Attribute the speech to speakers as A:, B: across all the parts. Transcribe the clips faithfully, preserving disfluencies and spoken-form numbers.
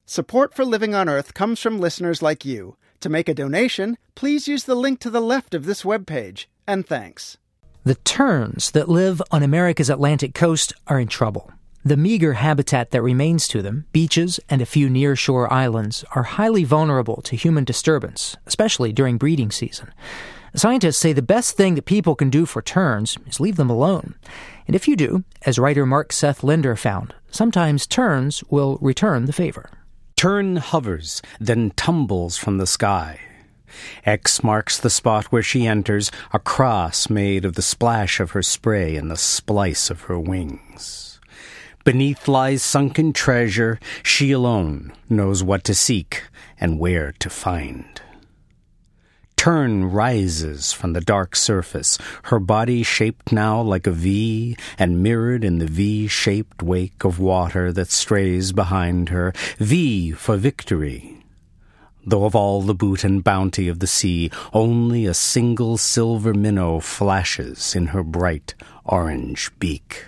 A: Support for Living on Earth comes from listeners like you. To make a donation, please use the link to the left of this webpage. And thanks.
B: The terns that live on America's Atlantic coast are in trouble. The meager habitat that remains to them, beaches and a few nearshore islands, are highly vulnerable to human disturbance, especially during breeding season. Scientists say the best thing that people can do for terns is leave them alone. And if you do, as writer Mark Seth Linder found, sometimes terns will return the favor.
C: Tern hovers, then tumbles from the sky. X marks the spot where she enters, a cross made of the splash of her spray and the splice of her wings. Beneath lies sunken treasure. She alone knows what to seek and where to find. Tern rises from the dark surface, her body shaped now like a V and mirrored in the V-shaped wake of water that strays behind her. V for victory. Though of all the boot and bounty of the sea, only a single silver minnow flashes in her bright orange beak.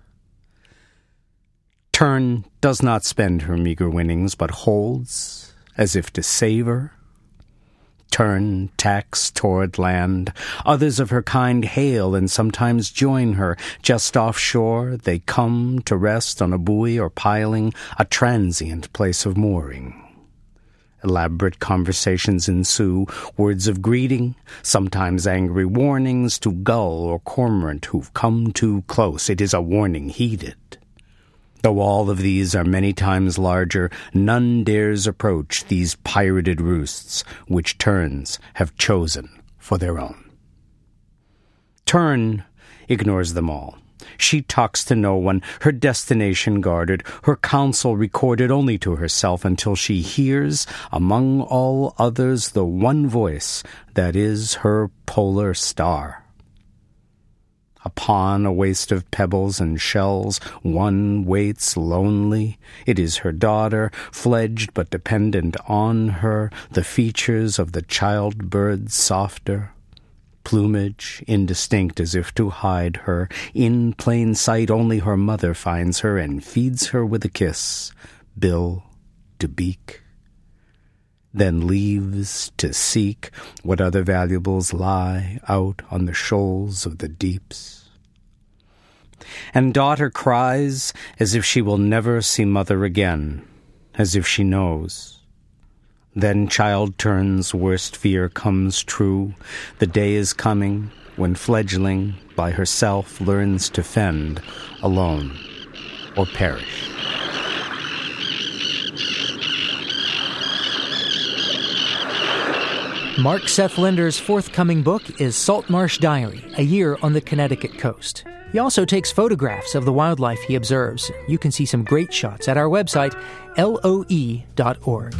C: Tern does not spend her meager winnings, but holds, as if to savor. Tern tacks toward land. Others of her kind hail and sometimes join her. Just offshore, they come to rest on a buoy or piling, a transient place of mooring. Elaborate conversations ensue, words of greeting, sometimes angry warnings to gull or cormorant who've come too close. It is a warning heeded. Though all of these are many times larger, none dares approach these pirated roosts, which terns have chosen for their own. Tern ignores them all. She talks to no one, her destination guarded, her counsel recorded only to herself until she hears, among all others, the one voice that is her polar star. Upon a waste of pebbles and shells, one waits lonely. It is her daughter, fledged but dependent on her, the features of the child bird softer. Plumage indistinct as if to hide her. In plain sight only her mother finds her and feeds her with a kiss, bill to beak. Then leaves to seek what other valuables lie out on the shoals of the deeps. And daughter cries as if she will never see mother again, as if she knows. Then child Tern's worst fear comes true. The day is coming when fledgling by herself learns to fend alone or perish.
B: Mark Seth Linder's forthcoming book is Saltmarsh Diary, A Year on the Connecticut Coast. He also takes photographs of the wildlife he observes. You can see some great shots at our website, L O E dot org.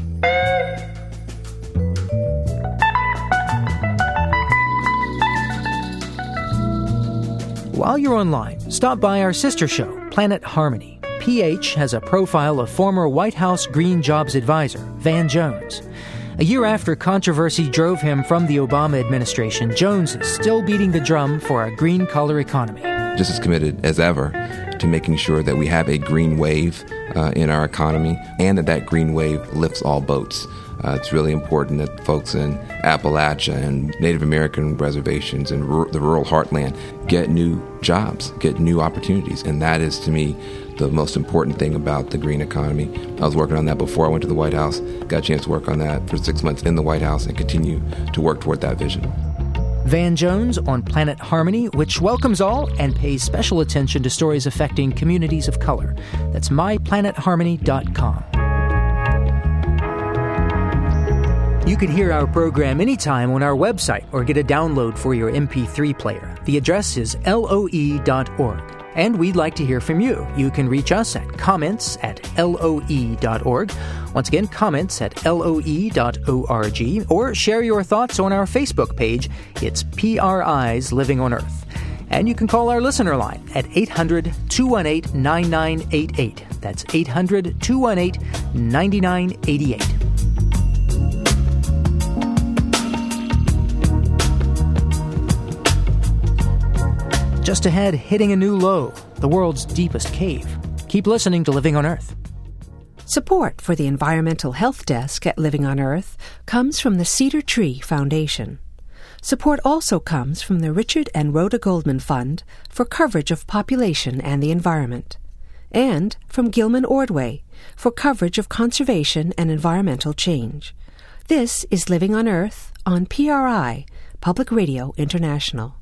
B: While you're online, stop by our sister show, Planet Harmony. P H has a profile of former White House Green Jobs advisor, Van Jones. A year after controversy drove him from the Obama administration, Jones is still beating the drum for a green-collar economy.
D: Just as committed as ever to making sure that we have a green wave uh, in our economy and that that green wave lifts all boats. Uh, it's really important that folks in Appalachia and Native American reservations and r- the rural heartland get new jobs, get new opportunities. And that is, to me, the most important thing about the green economy. I was working on that before I went to the White House, got a chance to work on that for six months in the White House and continue to work toward that vision.
B: Van Jones on Planet Harmony, which welcomes all and pays special attention to stories affecting communities of color. That's my planet harmony dot com. You can hear our program anytime on our website or get a download for your M P three player. The address is L O E dot org. And we'd like to hear from you. You can reach us at comments at L O E dot org. Once again, comments at L O E dot org. Or share your thoughts on our Facebook page. It's P R I's Living on Earth. And you can call our listener line at eight hundred, two one eight, nine nine eight eight. That's eight hundred, two one eight, nine nine eight eight. Just ahead, hitting a new low, the world's deepest cave. Keep listening to Living on Earth.
E: Support for the Environmental Health Desk at Living on Earth comes from the Cedar Tree Foundation. Support also comes from the Richard and Rhoda Goldman Fund for coverage of population and the environment, and from Gilman Ordway for coverage of conservation and environmental change. This is Living on Earth on P R I, Public Radio International.